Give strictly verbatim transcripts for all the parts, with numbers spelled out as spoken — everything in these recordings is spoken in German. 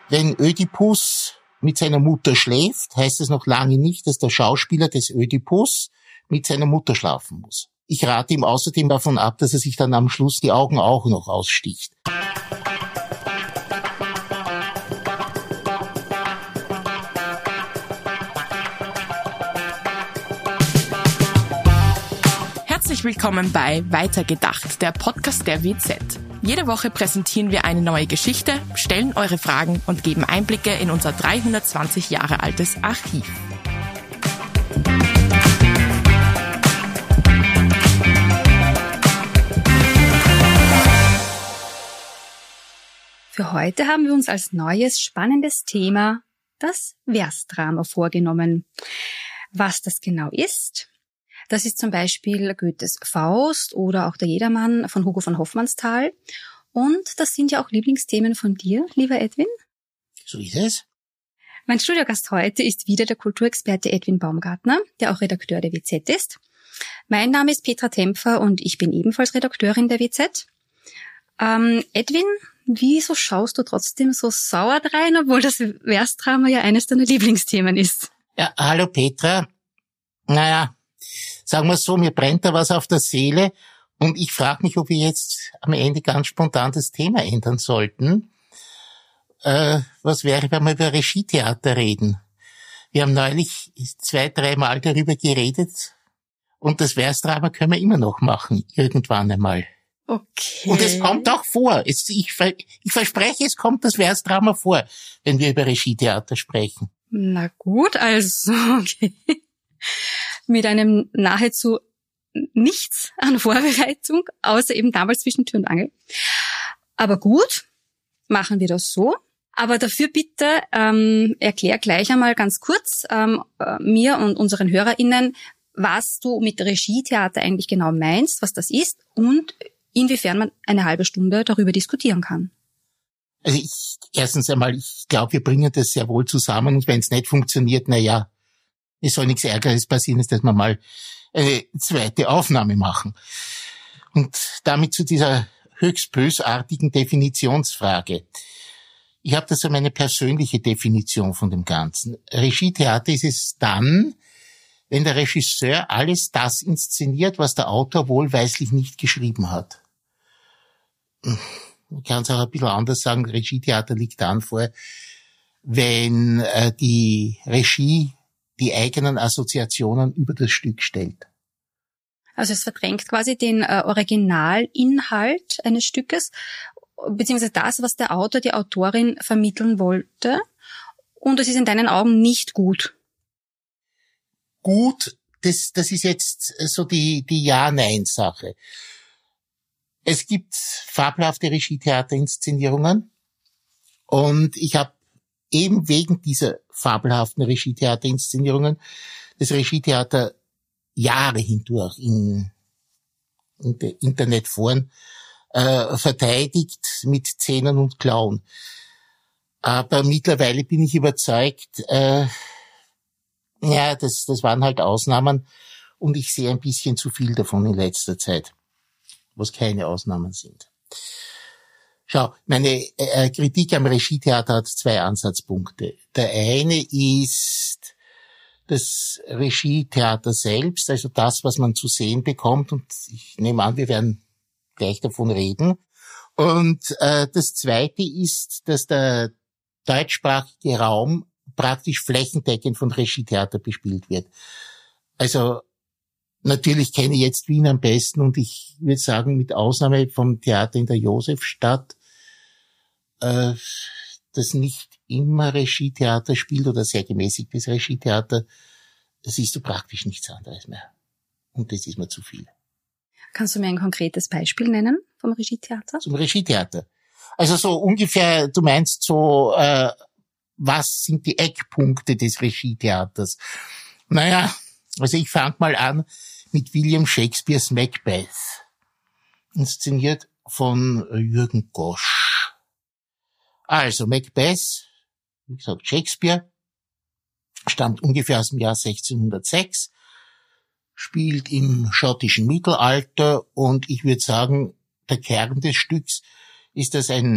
Wenn Ödipus mit seiner Mutter schläft, heißt es noch lange nicht, dass der Schauspieler des Ödipus mit seiner Mutter schlafen muss. Ich rate ihm außerdem davon ab, dass er sich dann am Schluss die Augen auch noch aussticht. Herzlich willkommen bei Weitergedacht, der Podcast der W Z. Jede Woche präsentieren wir eine neue Geschichte, stellen eure Fragen und geben Einblicke in unser dreihundertzwanzig Jahre altes Archiv. Für heute haben wir uns als neues, spannendes Thema das Versdrama vorgenommen. Was das genau ist, das ist zum Beispiel Goethes Faust oder auch der Jedermann von Hugo von Hofmannsthal. Und das sind ja auch Lieblingsthemen von dir, lieber Edwin. So ist es. Mein Studiogast heute ist wieder der Kulturexperte Edwin Baumgartner, der auch Redakteur der W Z ist. Mein Name ist Petra Tempfer und ich bin ebenfalls Redakteurin der W Z. Ähm, Edwin, wieso schaust du trotzdem so sauer drein, obwohl das Versdrama ja eines deiner Lieblingsthemen ist? Ja, hallo Petra. Naja, sagen wir so, mir brennt da was auf der Seele und ich frage mich, ob wir jetzt am Ende ganz spontan das Thema ändern sollten. Äh, was wäre, wenn wir über Regietheater reden? Wir haben neulich zwei, dreimal darüber geredet und das Versdrama können wir immer noch machen, irgendwann einmal. Okay. Und es kommt auch vor. Es, ich, ich verspreche, es kommt das Versdrama vor, wenn wir über Regietheater sprechen. Na gut, also, okay. Mit einem nahezu nichts an Vorbereitung, außer eben damals zwischen Tür und Angel. Aber gut, machen wir das so. Aber dafür bitte ähm, erklär gleich einmal ganz kurz ähm, mir und unseren HörerInnen, was du mit Regietheater eigentlich genau meinst, was das ist und inwiefern man eine halbe Stunde darüber diskutieren kann. Also ich, erstens einmal, ich glaube, wir bringen das sehr wohl zusammen und wenn es nicht funktioniert, na ja, es soll nichts Ärgerliches passieren, ist, dass wir mal eine zweite Aufnahme machen. Und damit zu dieser höchst bösartigen Definitionsfrage. Ich habe da so meine persönliche Definition von dem Ganzen. Regietheater ist es dann, wenn der Regisseur alles das inszeniert, was der Autor wohlweislich nicht geschrieben hat. Ich kann es auch ein bisschen anders sagen, Regietheater liegt dann vor, wenn äh, die Regie die eigenen Assoziationen über das Stück stellt. Also es verdrängt quasi den äh, Originalinhalt eines Stückes, beziehungsweise das, was der Autor, die Autorin vermitteln wollte. Und es ist in deinen Augen nicht gut. Gut, das, das ist jetzt so die, die Ja-Nein-Sache. Es gibt fabelhafte Regietheaterinszenierungen und ich habe eben wegen dieser fabelhaften Regietheaterinszenierungen das Regietheater Jahre hindurch in, in der Internetforen äh, verteidigt mit Zähnen und Klauen. Aber mittlerweile bin ich überzeugt, äh, ja, das, das waren halt Ausnahmen und ich sehe ein bisschen zu viel davon in letzter Zeit, was keine Ausnahmen sind. Schau, meine äh, Kritik am Regietheater hat zwei Ansatzpunkte. Der eine ist das Regietheater selbst, also das, was man zu sehen bekommt, und ich nehme an, wir werden gleich davon reden. Und äh, das zweite ist, dass der deutschsprachige Raum praktisch flächendeckend von Regietheater bespielt wird. Also natürlich kenne ich jetzt Wien am besten und ich würde sagen, mit Ausnahme vom Theater in der Josefstadt, äh, das nicht immer Regietheater spielt oder sehr gemäßigtes Regietheater, siehst du praktisch nichts anderes mehr. Und das ist mir zu viel. Kannst du mir ein konkretes Beispiel nennen vom Regietheater? Zum Regietheater. Also so ungefähr, du meinst so, äh, was sind die Eckpunkte des Regietheaters? Naja, also ich fange mal an mit William Shakespeares Macbeth, inszeniert von Jürgen Gosch. Also Macbeth, wie gesagt Shakespeare, stammt ungefähr aus dem Jahr sechzehnhundertsechs, spielt im schottischen Mittelalter und ich würde sagen, der Kern des Stücks ist, dass ein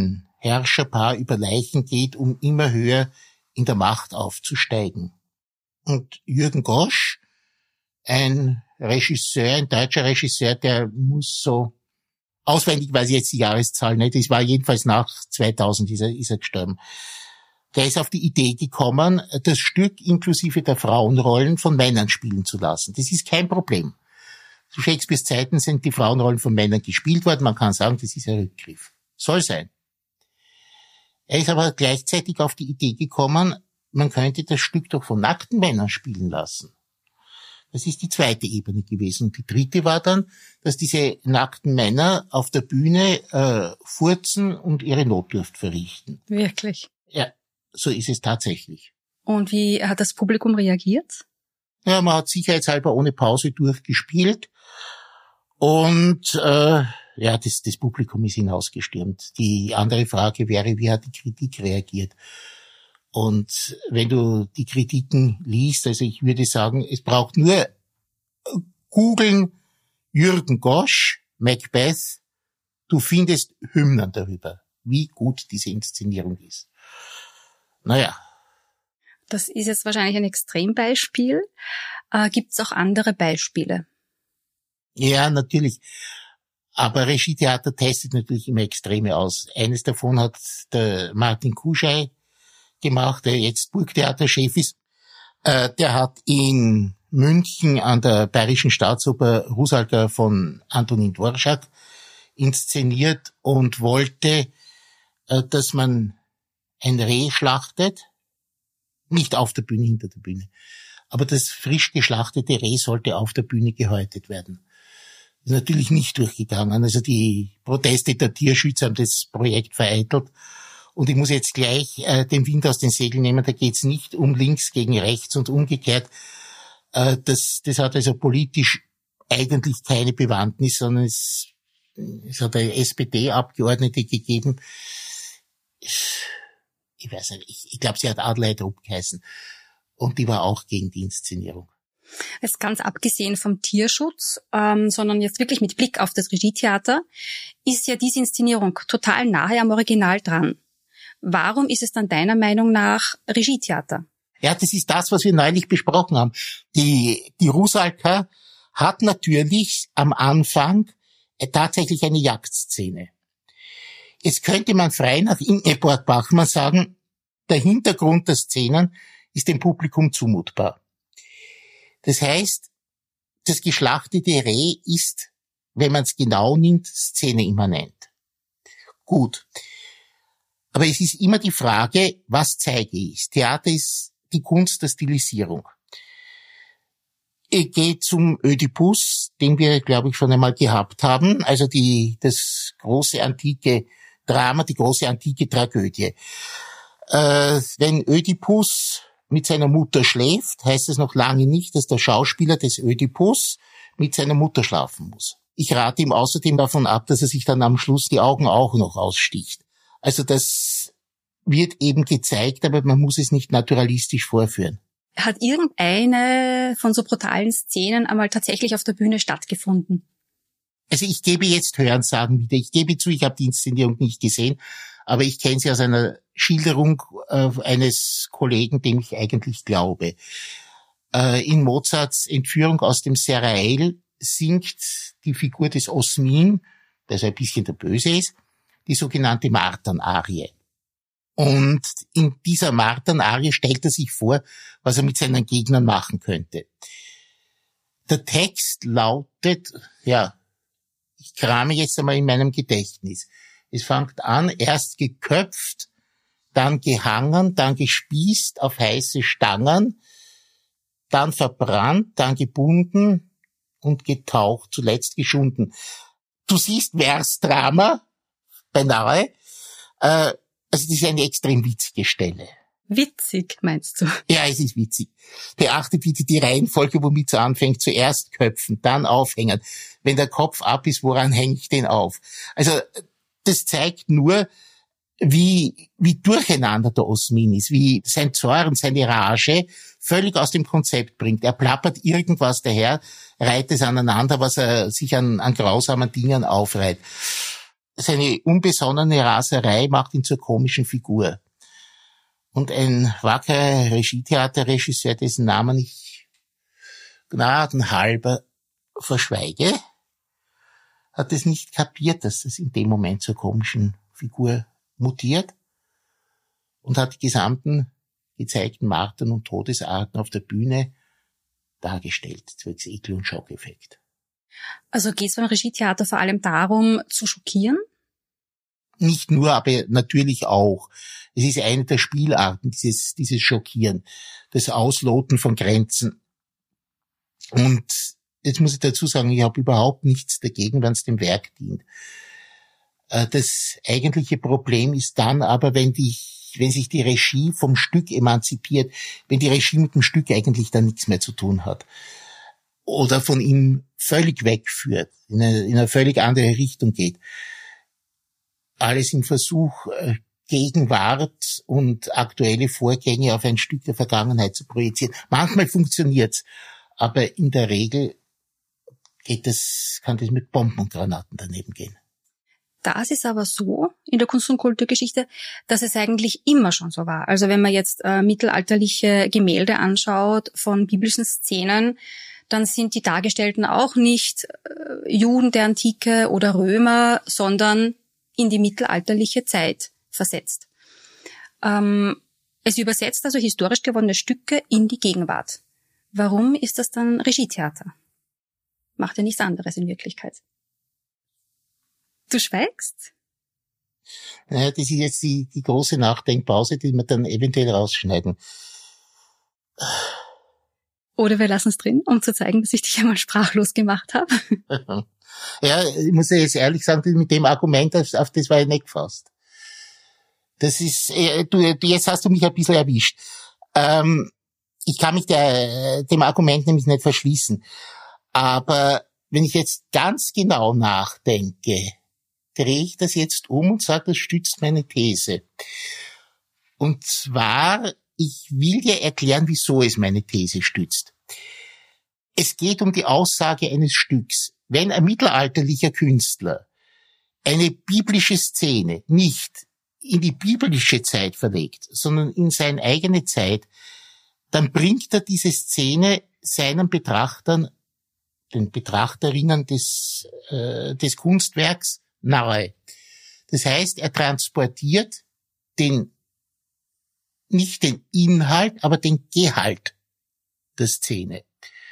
Herrscherpaar über Leichen geht, um immer höher in der Macht aufzusteigen. Und Jürgen Gosch, ein Regisseur, ein deutscher Regisseur, der muss so, auswendig weiß ich jetzt die Jahreszahl nicht, es war jedenfalls nach zweitausend ist er, ist er gestorben. Der ist auf die Idee gekommen, das Stück inklusive der Frauenrollen von Männern spielen zu lassen. Das ist kein Problem. Zu Shakespeares Zeiten sind die Frauenrollen von Männern gespielt worden. Man kann sagen, das ist ein Rückgriff. Soll sein. Er ist aber gleichzeitig auf die Idee gekommen, man könnte das Stück doch von nackten Männern spielen lassen. Das ist die zweite Ebene gewesen. Und die dritte war dann, dass diese nackten Männer auf der Bühne äh, furzen und ihre Notdurft verrichten. Wirklich? Ja, so ist es tatsächlich. Und wie hat das Publikum reagiert? Ja, man hat sicherheitshalber ohne Pause durchgespielt. Und äh, ja, das, das Publikum ist hinausgestürmt. Die andere Frage wäre, wie hat die Kritik reagiert? Und wenn du die Kritiken liest, also ich würde sagen, es braucht nur googeln Jürgen Gosch, Macbeth, du findest Hymnen darüber, wie gut diese Inszenierung ist. Naja. Das ist jetzt wahrscheinlich ein Extrembeispiel. Äh, Gibt es auch andere Beispiele? Ja, natürlich. Aber Regietheater testet natürlich immer Extreme aus. Eines davon hat der Martin Kuschei gemacht, der jetzt Burgtheaterchef ist. Äh, der hat in München an der Bayerischen Staatsoper Rusalka von Antonin Dvorak inszeniert und wollte, äh, dass man ein Reh schlachtet, nicht auf der Bühne, hinter der Bühne. Aber das frisch geschlachtete Reh sollte auf der Bühne gehäutet werden. Das ist natürlich nicht durchgegangen. Also die Proteste der Tierschützer haben das Projekt vereitelt. Und ich muss jetzt gleich äh, den Wind aus den Segeln nehmen. Da geht es nicht um links gegen rechts und umgekehrt. Äh, das, das hat also politisch eigentlich keine Bewandtnis, sondern es, es hat eine S P D-Abgeordnete gegeben. Ich weiß nicht, ich, ich glaube, sie hat Adelheid Rupp geheißen. Und die war auch gegen die Inszenierung. Jetzt ganz abgesehen vom Tierschutz, ähm, sondern jetzt wirklich mit Blick auf das Regietheater, ist ja diese Inszenierung total nahe am Original dran. Warum ist es dann deiner Meinung nach Regietheater? Ja, das ist das, was wir neulich besprochen haben. Die, die Rusalka hat natürlich am Anfang tatsächlich eine Jagdszene. Jetzt könnte man frei nach Ingeborg Bachmann sagen, der Hintergrund der Szenen ist dem Publikum zumutbar. Das heißt, das geschlachtete Reh ist, wenn man es genau nimmt, szeneimmanent. Gut. Aber es ist immer die Frage, was zeige ich? Theater ist die Kunst der Stilisierung. Ich gehe zum Ödipus, den wir, glaube ich, schon einmal gehabt haben, also die, das große antike Drama, die große antike Tragödie. Äh, wenn Ödipus mit seiner Mutter schläft, heißt es noch lange nicht, dass der Schauspieler des Ödipus mit seiner Mutter schlafen muss. Ich rate ihm außerdem davon ab, dass er sich dann am Schluss die Augen auch noch aussticht. Also das wird eben gezeigt, aber man muss es nicht naturalistisch vorführen. Hat irgendeine von so brutalen Szenen einmal tatsächlich auf der Bühne stattgefunden? Also ich gebe jetzt Hörensagen wieder. Ich gebe zu, ich habe die Inszenierung nicht gesehen, aber ich kenne sie aus einer Schilderung äh, eines Kollegen, dem ich eigentlich glaube. Äh, in Mozarts Entführung aus dem Serail singt die Figur des Osmin, der so ein bisschen der Böse ist, die sogenannte Martern-Arie. Und in dieser Martern-Arie stellt er sich vor, was er mit seinen Gegnern machen könnte. Der Text lautet, ja, ich krame jetzt einmal in meinem Gedächtnis. Es fängt an, erst geköpft, dann gehangen, dann gespießt auf heiße Stangen, dann verbrannt, dann gebunden und getaucht, zuletzt geschunden. Du siehst Versdrama, beinahe. Äh, also das ist eine extrem witzige Stelle. Witzig, meinst du? Ja, es ist witzig. Beachte bitte die Reihenfolge, womit es anfängt. Zuerst köpfen, dann aufhängen. Wenn der Kopf ab ist, woran hänge ich den auf? Also das zeigt nur, wie wie durcheinander der Osmin ist, wie sein Zorn, seine Rage völlig aus dem Konzept bringt. Er plappert irgendwas daher, reiht es aneinander, was er sich an, an grausamen Dingen aufreiht. seine unbesonnene Raserei macht ihn zur komischen Figur. Und ein wackerer Regietheaterregisseur, dessen Namen ich gnadenhalber verschweige, hat es nicht kapiert, dass das in dem Moment zur komischen Figur mutiert und hat die gesamten gezeigten Martern und Todesarten auf der Bühne dargestellt, zwecks Ekel- und Schockeffekt. Also geht es beim Regietheater vor allem darum, zu schockieren? Nicht nur, aber natürlich auch. Es ist eine der Spielarten, dieses, dieses Schockieren, das Ausloten von Grenzen. Und jetzt muss ich dazu sagen, ich habe überhaupt nichts dagegen, wenn es dem Werk dient. Das eigentliche Problem ist dann aber, wenn die, wenn sich die Regie vom Stück emanzipiert, wenn die Regie mit dem Stück eigentlich dann nichts mehr zu tun hat. Oder von ihm völlig wegführt, in eine, in eine völlig andere Richtung geht. Alles im Versuch, Gegenwart und aktuelle Vorgänge auf ein Stück der Vergangenheit zu projizieren. Manchmal funktioniert's, aber in der Regel geht das, kann das mit Bomben und Granaten daneben gehen. Das ist aber so in der Kunst- und Kulturgeschichte, dass es eigentlich immer schon so war. Also wenn man jetzt äh, mittelalterliche Gemälde anschaut von biblischen Szenen, dann sind die Dargestellten auch nicht äh, Juden der Antike oder Römer, sondern in die mittelalterliche Zeit versetzt. Ähm, es übersetzt also historisch gewonnene Stücke in die Gegenwart. Warum ist das dann Regietheater? Macht ja nichts anderes in Wirklichkeit. Du schweigst? Naja, das ist jetzt die, die große Nachdenkpause, die wir dann eventuell rausschneiden. Oder wir lassen es drin, um zu zeigen, dass ich dich einmal sprachlos gemacht habe. Ja, ich muss ja jetzt ehrlich sagen, mit dem Argument, auf, auf das war ich nicht gefasst. Das ist, äh, du, jetzt hast du mich ein bisschen erwischt. Ähm, ich kann mich der, dem Argument nämlich nicht verschließen. Aber wenn ich jetzt ganz genau nachdenke, drehe ich das jetzt um und sage, das stützt meine These. Und zwar, ich will dir erklären, wieso es meine These stützt. Es geht um die Aussage eines Stücks. Wenn ein mittelalterlicher Künstler eine biblische Szene nicht in die biblische Zeit verlegt, sondern in seine eigene Zeit, dann bringt er diese Szene seinen Betrachtern, den Betrachterinnen des, äh, des Kunstwerks nahe. Das heißt, er transportiert den, nicht den Inhalt, aber den Gehalt der Szene.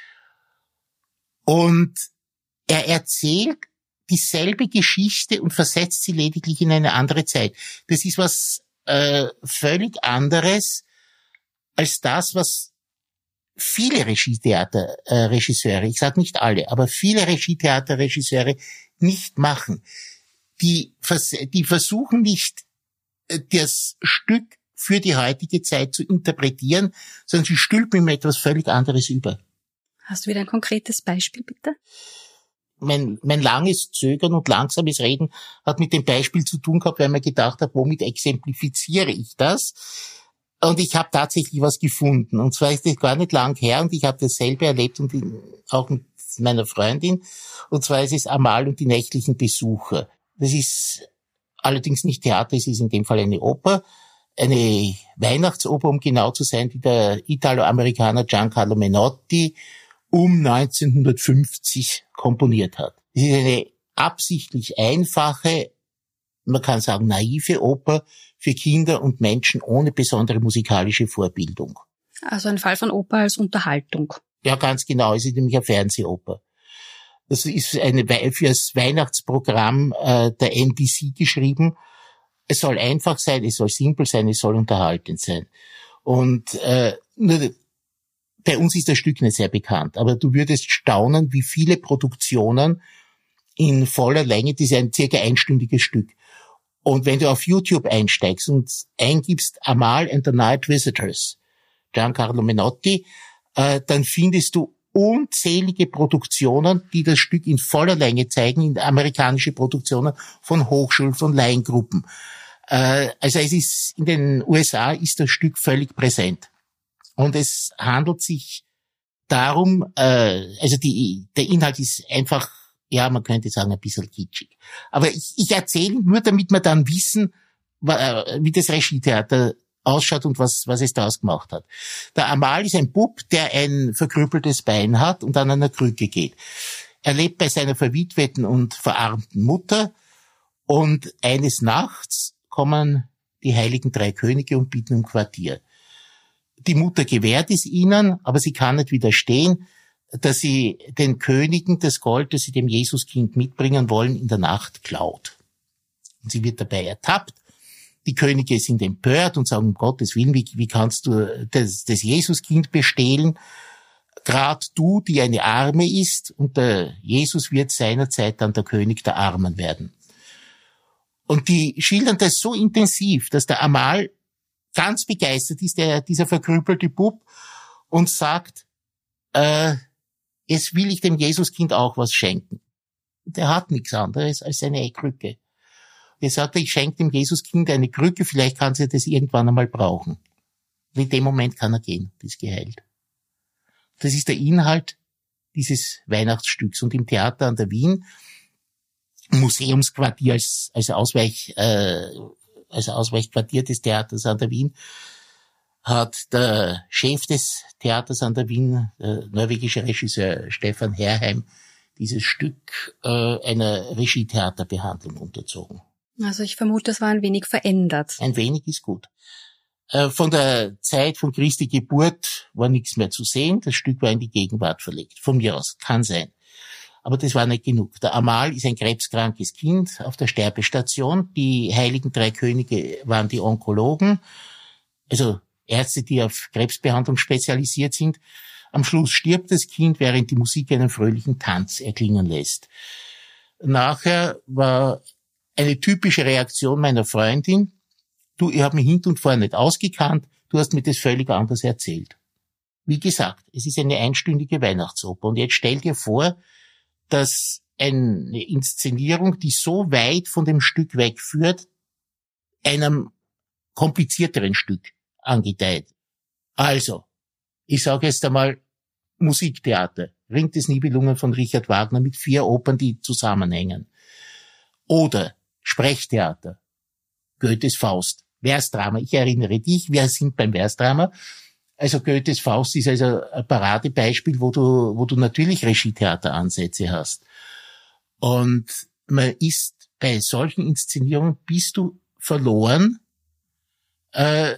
Und er erzählt dieselbe Geschichte und versetzt sie lediglich in eine andere Zeit. Das ist was äh, völlig anderes als das, was viele Regietheaterregisseure, ich sage nicht alle, aber viele Regietheaterregisseure nicht machen. Die, die versuchen nicht, das Stück für die heutige Zeit zu interpretieren, sondern sie stülpen ihm etwas völlig anderes über. Hast du wieder ein konkretes Beispiel, bitte? Mein, mein langes Zögern und langsames Reden hat mit dem Beispiel zu tun gehabt, weil ich mir gedacht habe, womit exemplifiziere ich das? Und ich habe tatsächlich was gefunden. Und zwar ist das gar nicht lang her und ich habe das selber erlebt und auch mit meiner Freundin. Und zwar ist es Amal und die nächtlichen Besucher. Das ist allerdings nicht Theater, es ist in dem Fall eine Oper. Eine Weihnachtsoper, um genau zu sein, die der Italo-Amerikaner Giancarlo Menotti um neunzehnhundertfünfzig komponiert hat. Es ist eine absichtlich einfache, man kann sagen naive Oper für Kinder und Menschen ohne besondere musikalische Vorbildung. Also ein Fall von Oper als Unterhaltung. Ja, ganz genau. Es ist nämlich eine Fernsehoper. Das ist eine für das Weihnachtsprogramm äh, der N B C geschrieben. Es soll einfach sein, es soll simpel sein, es soll unterhaltend sein. Und äh, nur, bei uns ist das Stück nicht sehr bekannt, aber du würdest staunen, wie viele Produktionen in voller Länge, das ist ein circa einstündiges Stück. Und wenn du auf YouTube einsteigst und eingibst Amal and the Night Visitors, Giancarlo Menotti, äh, dann findest du unzählige Produktionen, die das Stück in voller Länge zeigen, in amerikanische Produktionen von Hochschulen, von Laiengruppen. Äh, also es ist, in den U S A ist das Stück völlig präsent. Und es handelt sich darum, äh, also die, der Inhalt ist einfach ja, man könnte sagen, ein bisschen kitschig. Aber ich, ich erzähle nur, damit wir dann wissen, wie das Regietheater ausschaut und was, was es daraus gemacht hat. Der Amal ist ein Bub, der ein verkrüppeltes Bein hat und an einer Krücke geht. Er lebt bei seiner verwitweten und verarmten Mutter und eines Nachts kommen die heiligen drei Könige und bieten um Quartier. Die Mutter gewährt es ihnen, aber sie kann nicht widerstehen, dass sie den Königen das Gold, das sie dem Jesuskind mitbringen wollen, in der Nacht klaut. Und sie wird dabei ertappt. Die Könige sind empört und sagen, um Gottes Willen, wie, wie kannst du das, das Jesuskind bestehlen? Grad du, die eine Arme ist, und der Jesus wird seinerzeit dann der König der Armen werden. Und die schildern das so intensiv, dass der Amal ganz begeistert ist, der, dieser verkrüppelte Bub, und sagt, äh, jetzt will ich dem Jesuskind auch was schenken. Und er hat nichts anderes als seine Krücke. Er sagt, ich schenke dem Jesuskind eine Krücke, vielleicht kann sie das irgendwann einmal brauchen. Und in dem Moment kann er gehen, ist geheilt. Das ist der Inhalt dieses Weihnachtsstücks. Und im Theater an der Wien, Museumsquartier als, als Ausweich, äh, als Ausweichquartier des Theaters an der Wien, hat der Chef des Theaters an der Wien, der norwegische Regisseur Stefan Herheim, dieses Stück äh, einer Regietheaterbehandlung unterzogen. Also ich vermute, das war ein wenig verändert. Ein wenig ist gut. Äh, von der Zeit von Christi Geburt war nichts mehr zu sehen. Das Stück war in die Gegenwart verlegt. Von mir aus, kann sein. Aber das war nicht genug. Der Amal ist ein krebskrankes Kind auf der Sterbestation. Die heiligen drei Könige waren die Onkologen, also Ärzte, die auf Krebsbehandlung spezialisiert sind. Am Schluss stirbt das Kind, während die Musik einen fröhlichen Tanz erklingen lässt. Nachher war eine typische Reaktion meiner Freundin: Du, ich habe mich hinten und vorne nicht ausgekannt, du hast mir das völlig anders erzählt. Wie gesagt, es ist eine einstündige Weihnachtsoper. Und jetzt stell dir vor, dass eine Inszenierung, die so weit von dem Stück wegführt, einem komplizierteren Stück angedeiht. Also, ich sage jetzt einmal Musiktheater, Ring des Nibelungen von Richard Wagner mit vier Opern, die zusammenhängen. Oder Sprechtheater, Goethes Faust, Versdrama. Ich erinnere dich, wir sind beim Versdrama. Also Goethes Faust ist also ein Paradebeispiel, wo du, wo du natürlich Regietheateransätze hast. Und man ist bei solchen Inszenierungen, bist du verloren, äh,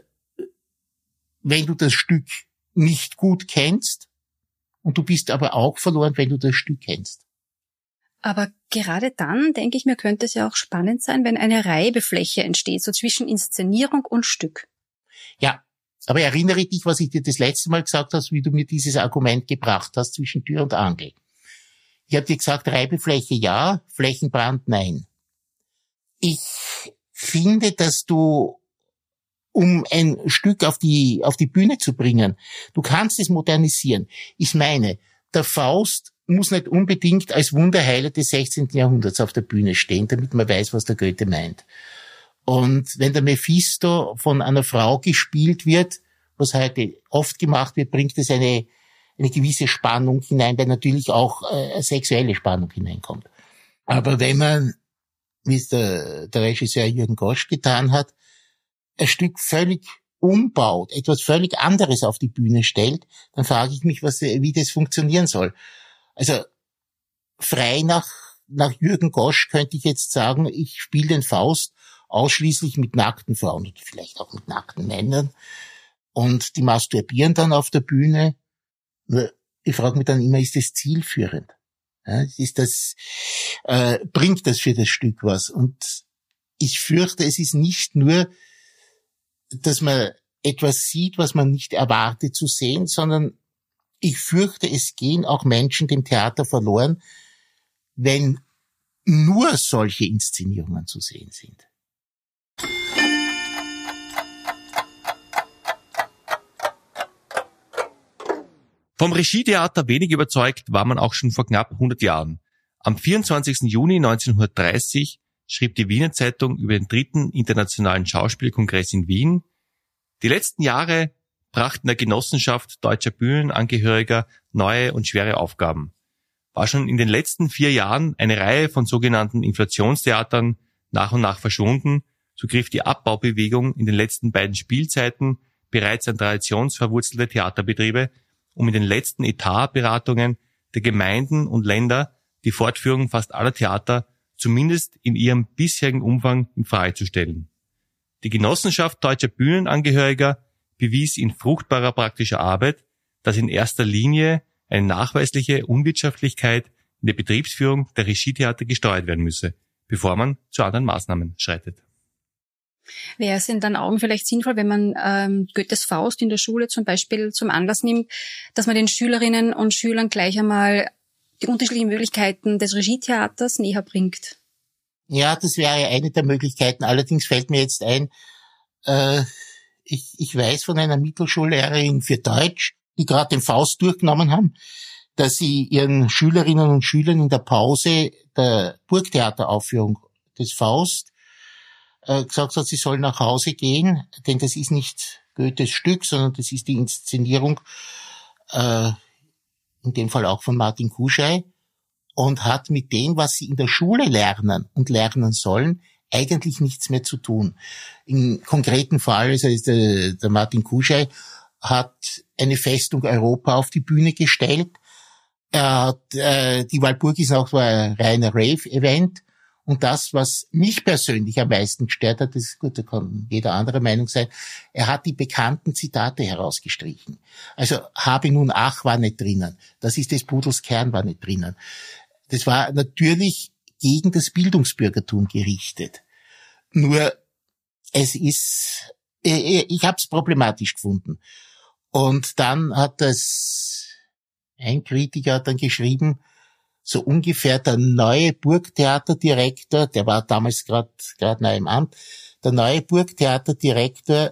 wenn du das Stück nicht gut kennst, und du bist aber auch verloren, wenn du das Stück kennst. Aber gerade dann, denke ich mir, könnte es ja auch spannend sein, wenn eine Reibefläche entsteht, so zwischen Inszenierung und Stück. Ja, aber erinnere dich, was ich dir das letzte Mal gesagt habe, wie du mir dieses Argument gebracht hast zwischen Tür und Angel. Ich habe dir gesagt, Reibefläche ja, Flächenbrand nein. Ich finde, dass du, um ein Stück auf die, auf die Bühne zu bringen, du kannst es modernisieren. Ich meine, der Faust muss nicht unbedingt als Wunderheiler des sechzehnten Jahrhunderts auf der Bühne stehen, damit man weiß, was der Goethe meint. Und wenn der Mephisto von einer Frau gespielt wird, was heute oft gemacht wird, bringt es eine, eine gewisse Spannung hinein, weil natürlich auch äh, sexuelle Spannung hineinkommt. Aber wenn man, wie es der, der Regisseur Jürgen Gosch getan hat, ein Stück völlig umbaut, etwas völlig anderes auf die Bühne stellt, dann frage ich mich, was, wie das funktionieren soll. Also frei nach, nach Jürgen Gosch könnte ich jetzt sagen, ich spiele den Faust ausschließlich mit nackten Frauen oder vielleicht auch mit nackten Männern und die masturbieren dann auf der Bühne. Ich frage mich dann immer, ist das zielführend? Ja, ist das, äh, bringt das für das Stück was? Und ich fürchte, es ist nicht nur, dass man etwas sieht, was man nicht erwartet zu sehen, sondern ich fürchte, es gehen auch Menschen dem Theater verloren, wenn nur solche Inszenierungen zu sehen sind. Vom Regietheater wenig überzeugt war man auch schon vor knapp hundert Jahren. Am vierundzwanzigsten Juni neunzehnhundertdreißig schrieb die Wiener Zeitung über den dritten Internationalen Schauspielkongress in Wien: Die letzten Jahre brachten der Genossenschaft deutscher Bühnenangehöriger neue und schwere Aufgaben. war schon in den letzten vier Jahren eine Reihe von sogenannten Inflationstheatern nach und nach verschwunden, so griff die Abbaubewegung in den letzten beiden Spielzeiten bereits an traditionsverwurzelte Theaterbetriebe, um in den letzten Etatberatungen der Gemeinden und Länder die Fortführung fast aller Theater zumindest in ihrem bisherigen Umfang in Frage zu stellen. Die Genossenschaft deutscher Bühnenangehöriger bewies in fruchtbarer praktischer Arbeit, dass in erster Linie eine nachweisliche Unwirtschaftlichkeit in der Betriebsführung der Regietheater gesteuert werden müsse, bevor man zu anderen Maßnahmen schreitet. Wäre es in deinen Augen vielleicht sinnvoll, wenn man ähm, Goethes Faust in der Schule zum Beispiel zum Anlass nimmt, dass man den Schülerinnen und Schülern gleich einmal die unterschiedlichen Möglichkeiten des Regietheaters näher bringt? Ja, das wäre eine der Möglichkeiten. Allerdings fällt mir jetzt ein, äh, ich, ich weiß von einer Mittelschullehrerin für Deutsch, die gerade den Faust durchgenommen haben, dass sie ihren Schülerinnen und Schülern in der Pause der Burgtheateraufführung des Faust äh, gesagt hat, sie sollen nach Hause gehen, denn das ist nicht Goethes Stück, sondern das ist die Inszenierung, äh, in dem Fall auch von Martin Kuschei, und hat mit dem, was sie in der Schule lernen und lernen sollen, eigentlich nichts mehr zu tun. Im konkreten Fall, also der, der Martin Kuschei hat eine Festung Europa auf die Bühne gestellt. Er hat, äh, die Walpurgisnacht war ein reiner Rave-Event. Und das, was mich persönlich am meisten gestört hat, das ist gut, da kann jeder andere Meinung sein, er hat die bekannten Zitate herausgestrichen. Also habe nun ach war nicht drinnen. Das ist des Pudels Kern war nicht drinnen. Das war natürlich gegen das Bildungsbürgertum gerichtet. Nur es ist, ich, ich habe es problematisch gefunden. Und dann hat das, ein Kritiker hat dann geschrieben, so ungefähr der neue Burgtheaterdirektor, der war damals gerade gerade neu im Amt, der neue Burgtheaterdirektor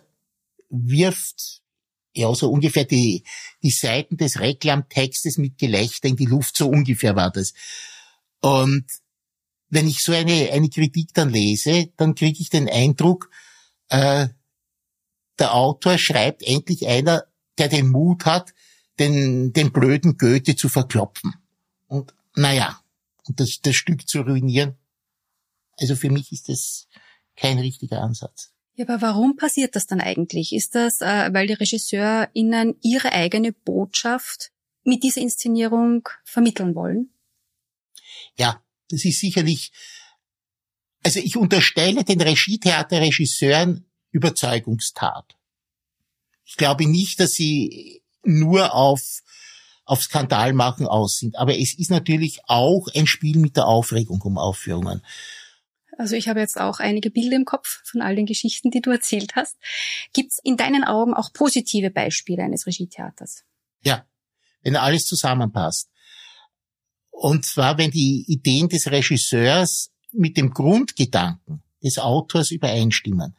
wirft ja so ungefähr die die Seiten des Reklamtextes mit Gelächter in die Luft, so ungefähr war das. Und wenn ich so eine eine Kritik dann lese, dann kriege ich den Eindruck, äh, der Autor schreibt endlich einer, der den Mut hat, den den blöden Goethe zu verklopfen. Und naja, und das, das Stück zu ruinieren. Also für mich ist das kein richtiger Ansatz. Ja, aber warum passiert das dann eigentlich? Ist das, äh, weil die RegisseurInnen ihre eigene Botschaft mit dieser Inszenierung vermitteln wollen? Ja, das ist sicherlich, also ich unterstelle den Regietheaterregisseuren Überzeugungstat. Ich glaube nicht, dass sie nur auf auf Skandal machen aus sind. Aber es ist natürlich auch ein Spiel mit der Aufregung um Aufführungen. Also ich habe jetzt auch einige Bilder im Kopf von all den Geschichten, die du erzählt hast. Gibt es in deinen Augen auch positive Beispiele eines Regietheaters? Ja, wenn alles zusammenpasst. Und zwar, wenn die Ideen des Regisseurs mit dem Grundgedanken des Autors übereinstimmen.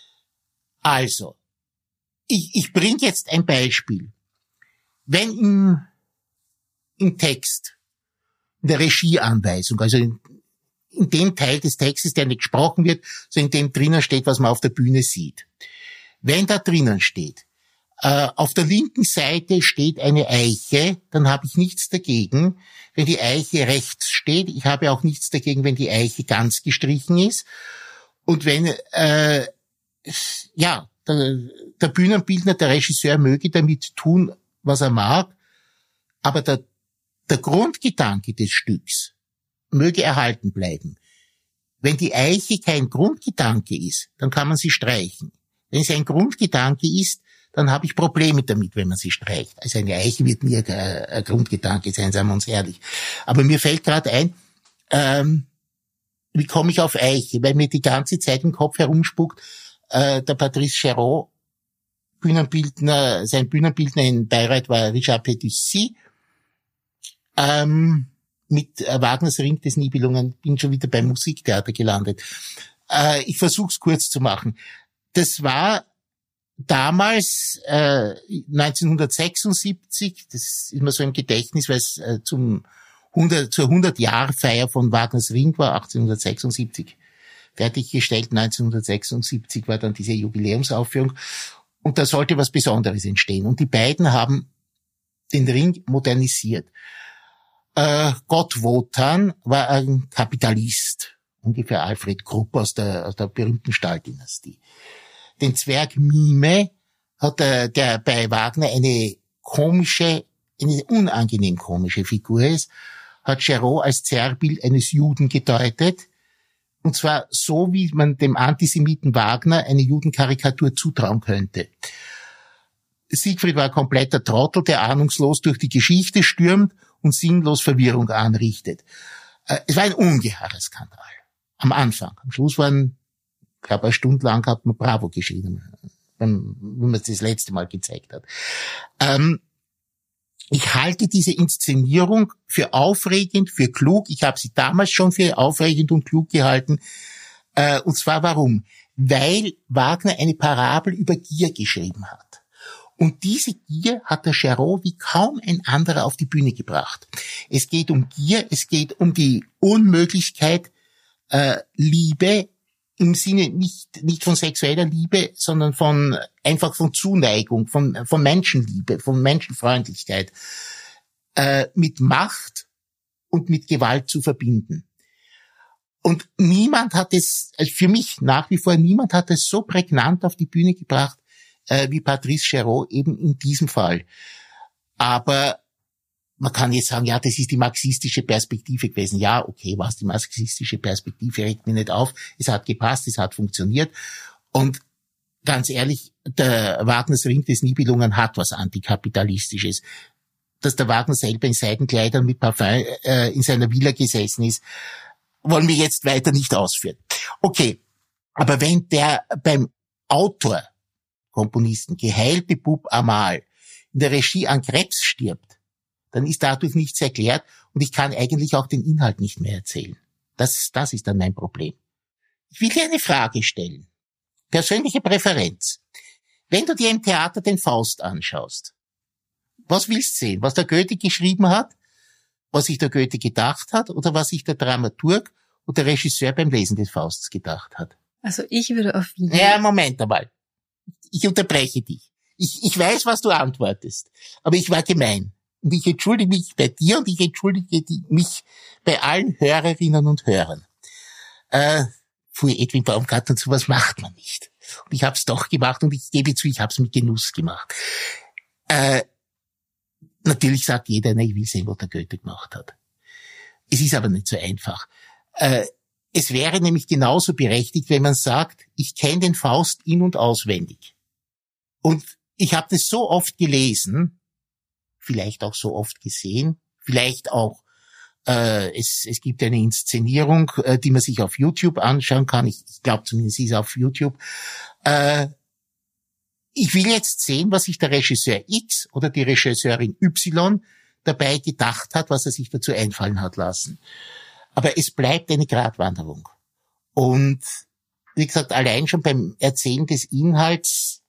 Also, ich, ich bringe jetzt ein Beispiel. Wenn im, im Text, in der Regieanweisung, also in, in dem Teil des Textes, der nicht gesprochen wird, so in dem drinnen steht, was man auf der Bühne sieht. Wenn da drinnen steht, äh, auf der linken Seite steht eine Eiche, dann habe ich nichts dagegen, wenn die Eiche rechts steht. Ich habe auch nichts dagegen, wenn die Eiche ganz gestrichen ist. Und wenn, äh, ja, der, der Bühnenbildner, der Regisseur möge damit tun, was er mag, aber der, der Grundgedanke des Stücks möge erhalten bleiben. Wenn die Eiche kein Grundgedanke ist, dann kann man sie streichen. Wenn sie ein Grundgedanke ist, dann habe ich Probleme damit, wenn man sie streicht. Also eine Eiche wird nie ein, ein Grundgedanke sein, seien wir uns ehrlich. Aber mir fällt gerade ein, ähm, wie komme ich auf Eiche? Weil mir die ganze Zeit im Kopf herumspuckt, äh, der Patrice Chéreau, Bühnenbildner, sein Bühnenbildner in Bayreuth war Richard Petit-Sy, ähm, mit äh, Wagners Ring des Nibelungen, bin schon wieder beim Musiktheater gelandet. Äh, ich versuche es kurz zu machen. Das war damals äh, neunzehnhundertsechsundsiebzig, das ist mir so im Gedächtnis, weil es äh, zum hundert, zur hundert-Jahr-Feier von Wagners Ring war, achtzehnhundertsechsundsiebzig fertiggestellt, neunzehnhundertsechsundsiebzig war dann diese Jubiläumsaufführung. Und da sollte was Besonderes entstehen. Und die beiden haben den Ring modernisiert. Äh, Gott Wotan war ein Kapitalist, ungefähr Alfred Krupp aus der, aus der berühmten Stahldynastie. Den Zwerg Mime hat der, der bei Wagner eine komische, eine unangenehm komische Figur ist, hat Giraud als Zerrbild eines Juden gedeutet. Und zwar so, wie man dem Antisemiten Wagner eine Judenkarikatur zutrauen könnte. Siegfried war ein kompletter Trottel, der ahnungslos durch die Geschichte stürmt und sinnlos Verwirrung anrichtet. Es war ein ungeheurer Skandal. Am Anfang. Am Schluss waren, ich glaube, eine Stunde lang hat man Bravo geschrieben, wenn man es das letzte Mal gezeigt hat. Ähm, ich halte diese Inszenierung für aufregend, für klug. Ich habe sie damals schon für aufregend und klug gehalten. Äh, und zwar warum? Weil Wagner eine Parabel über Gier geschrieben hat. Und diese Gier hat der Giraud wie kaum ein anderer auf die Bühne gebracht. Es geht um Gier, es geht um die Unmöglichkeit, äh, Liebe im Sinne nicht nicht von sexueller Liebe, sondern von einfach von Zuneigung, von von Menschenliebe, von Menschenfreundlichkeit äh, mit Macht und mit Gewalt zu verbinden. Und niemand hat es, also für mich nach wie vor, niemand hat es so prägnant auf die Bühne gebracht äh, wie Patrice Giraud eben in diesem Fall. Aber man kann jetzt sagen, ja, das ist die marxistische Perspektive gewesen. Ja, okay, was die marxistische Perspektive regt mich nicht auf. Es hat gepasst, es hat funktioniert. Und ganz ehrlich, der Wagners Ring des Nibelungen hat was Antikapitalistisches. Dass der Wagner selber in Seidenkleidern mit Parfum äh, in seiner Villa gesessen ist, wollen wir jetzt weiter nicht ausführen. Okay, aber wenn der beim Autor, Komponisten, geheilte Bub Amal in der Regie an Krebs stirbt, dann ist dadurch nichts erklärt und ich kann eigentlich auch den Inhalt nicht mehr erzählen. Das, das ist dann mein Problem. Ich will dir eine Frage stellen. Persönliche Präferenz. Wenn du dir im Theater den Faust anschaust, was willst du sehen? Was der Goethe geschrieben hat? Was sich der Goethe gedacht hat? Oder was sich der Dramaturg und der Regisseur beim Lesen des Fausts gedacht hat? Also ich würde auf jeden Fall... Ja, Moment einmal. Ich unterbreche dich. Ich, ich weiß, was du antwortest. Aber ich war gemein. Und ich entschuldige mich bei dir und ich entschuldige mich bei allen Hörerinnen und Hörern. Äh, Pfui, Edwin Baumgartner, und sowas macht man nicht. Und ich habe es doch gemacht und ich gebe zu, ich habe es mit Genuss gemacht. Äh, natürlich sagt jeder, na, ich will sehen, was der Goethe gemacht hat. Es ist aber nicht so einfach. Äh, es wäre nämlich genauso berechtigt, wenn man sagt, ich kenne den Faust in- und auswendig. Und ich habe das so oft gelesen, vielleicht auch so oft gesehen, vielleicht auch, äh, es, es gibt eine Inszenierung, äh, die man sich auf YouTube anschauen kann. Ich, ich glaube zumindest, sie ist auf YouTube. Äh, ich will jetzt sehen, was sich der Regisseur X oder die Regisseurin Y dabei gedacht hat, was er sich dazu einfallen hat lassen. Aber es bleibt eine Gratwanderung. Und wie gesagt, allein schon beim Erzählen des Inhalts,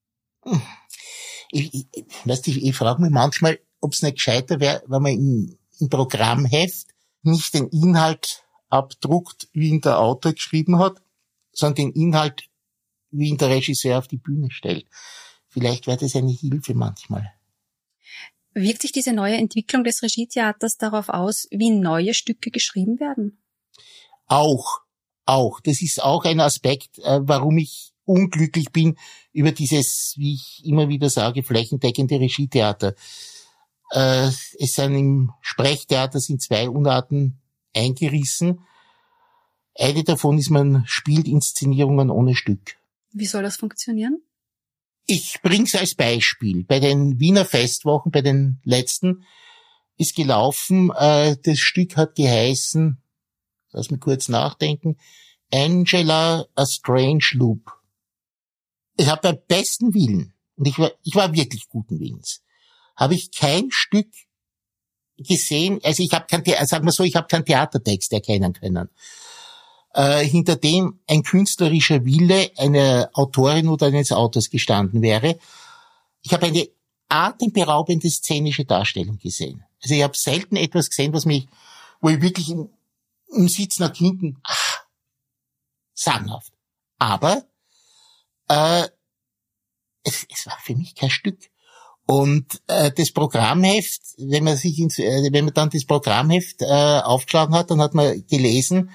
ich, ich, weißt du, ich, ich frage mich manchmal, ob es nicht gescheiter wäre, wenn man im, im Programmheft nicht den Inhalt abdruckt, wie ihn der Autor geschrieben hat, sondern den Inhalt, wie ihn der Regisseur auf die Bühne stellt. Vielleicht wäre das eine Hilfe manchmal. Wirkt sich diese neue Entwicklung des Regietheaters darauf aus, wie neue Stücke geschrieben werden? Auch, auch. Das ist auch ein Aspekt, äh, warum ich unglücklich bin über dieses, wie ich immer wieder sage, flächendeckende Regietheater. Äh, es sind im Sprechtheater sind zwei Unarten eingerissen. Eine davon ist, man spielt Inszenierungen ohne Stück. Wie soll das funktionieren? Ich bring's als Beispiel. Bei den Wiener Festwochen, bei den letzten, ist gelaufen, äh, das Stück hat geheißen, lass mich kurz nachdenken, Angela, a Strange Loop. Ich habe beim besten Willen, und ich war, ich war wirklich guten Willens, habe ich kein Stück gesehen, also ich habe kein, sagen wir so, ich habe keinen Theatertext erkennen können, äh, hinter dem ein künstlerischer Wille einer Autorin oder eines Autors gestanden wäre. Ich habe eine atemberaubende szenische Darstellung gesehen. Also ich habe selten etwas gesehen, was mich, wo ich wirklich im, im Sitz nach hinten, ach, sagenhaft. Aber äh, es, es war für mich kein Stück. Und äh, das Programmheft, wenn man sich ins, äh, wenn man dann das Programmheft äh, aufgeschlagen hat, dann hat man gelesen,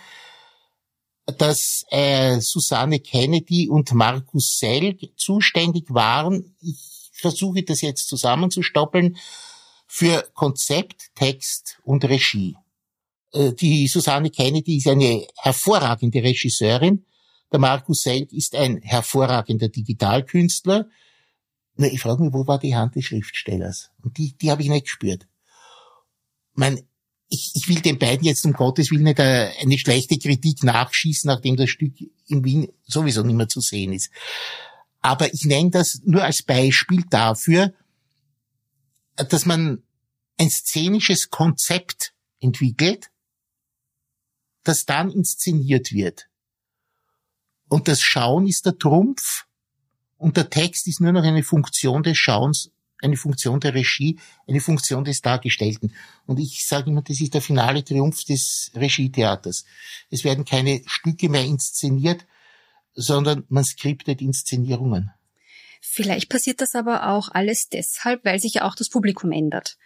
dass äh, Susanne Kennedy und Markus Selg zuständig waren, ich versuche das jetzt zusammenzustoppeln, für Konzept, Text und Regie. Äh, die Susanne Kennedy ist eine hervorragende Regisseurin, der Markus Selg ist ein hervorragender Digitalkünstler. Na, ich frage mich, wo war die Hand des Schriftstellers? Und die, die habe ich nicht gespürt. Man, ich, ich will den beiden jetzt um Gottes Willen nicht eine, eine schlechte Kritik nachschießen, nachdem das Stück in Wien sowieso nicht mehr zu sehen ist. Aber ich nenne das nur als Beispiel dafür, dass man ein szenisches Konzept entwickelt, das dann inszeniert wird. Und das Schauen ist der Trumpf. Und der Text ist nur noch eine Funktion des Schauens, eine Funktion der Regie, eine Funktion des Dargestellten. Und ich sage immer, das ist der finale Triumph des Regietheaters. Es werden keine Stücke mehr inszeniert, sondern man skriptet Inszenierungen. Vielleicht passiert das aber auch alles deshalb, weil sich ja auch das Publikum ändert.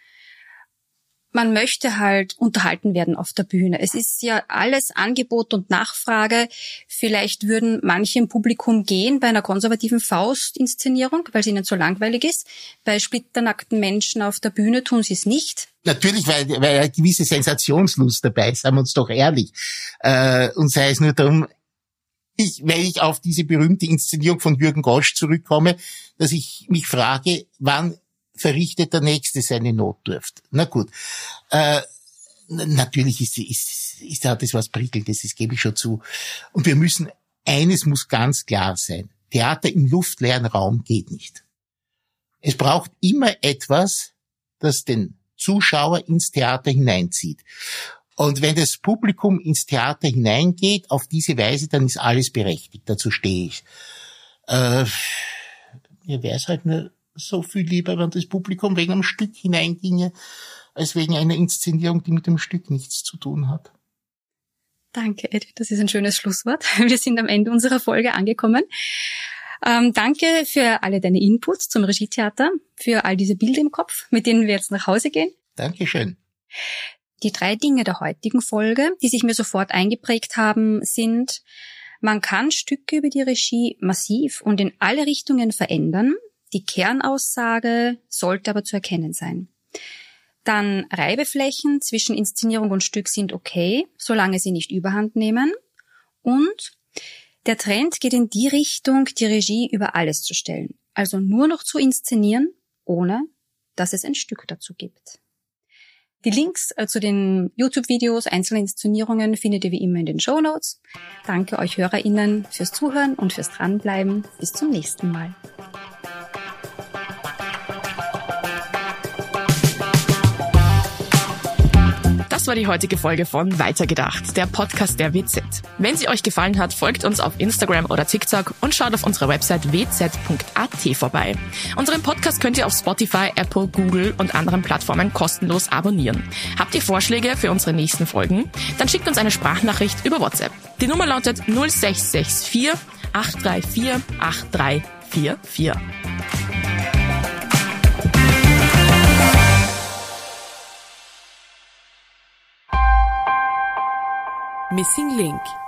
Man möchte halt unterhalten werden auf der Bühne. Es ist ja alles Angebot und Nachfrage. Vielleicht würden manche im Publikum gehen bei einer konservativen Faust-Inszenierung, weil sie ihnen zu langweilig ist. Bei splitternackten Menschen auf der Bühne tun sie es nicht. Natürlich, weil, weil eine gewisse Sensationslust dabei ist, seien wir uns doch ehrlich. Äh, und sei es nur darum, ich, weil ich auf diese berühmte Inszenierung von Jürgen Gosch zurückkomme, dass ich mich frage, wann verrichtet der Nächste seine Notdurft. Na gut. Äh, natürlich ist, ist, ist, hat das was Prickelndes, das gebe ich schon zu. Und wir müssen, eines muss ganz klar sein. Theater im luftleeren Raum geht nicht. Es braucht immer etwas, das den Zuschauer ins Theater hineinzieht. Und wenn das Publikum ins Theater hineingeht, auf diese Weise, dann ist alles berechtigt. Dazu stehe ich. Äh, mir wäre es halt nur so viel lieber, wenn das Publikum wegen einem Stück hineinginge, als wegen einer Inszenierung, die mit dem Stück nichts zu tun hat. Danke, Ed. Das ist ein schönes Schlusswort. Wir sind am Ende unserer Folge angekommen. Ähm, danke für alle deine Inputs zum Regietheater, für all diese Bilder im Kopf, mit denen wir jetzt nach Hause gehen. Dankeschön. Die drei Dinge der heutigen Folge, die sich mir sofort eingeprägt haben, sind: Man kann Stücke über die Regie massiv und in alle Richtungen verändern. Die Kernaussage sollte aber zu erkennen sein. Dann Reibeflächen zwischen Inszenierung und Stück sind okay, solange sie nicht überhand nehmen. Und der Trend geht in die Richtung, die Regie über alles zu stellen. Also nur noch zu inszenieren, ohne dass es ein Stück dazu gibt. Die Links zu den YouTube-Videos, einzelnen Inszenierungen findet ihr wie immer in den Shownotes. Danke euch HörerInnen fürs Zuhören und fürs Dranbleiben. Bis zum nächsten Mal. Das war die heutige Folge von Weitergedacht, der Podcast der W Z. Wenn sie euch gefallen hat, folgt uns auf Instagram oder TikTok und schaut auf unserer Website w z punkt a t vorbei. Unseren Podcast könnt ihr auf Spotify, Apple, Google und anderen Plattformen kostenlos abonnieren. Habt ihr Vorschläge für unsere nächsten Folgen? Dann schickt uns eine Sprachnachricht über WhatsApp. Die Nummer lautet null sechs sechs vier acht drei vier acht drei vier vier. Missing Link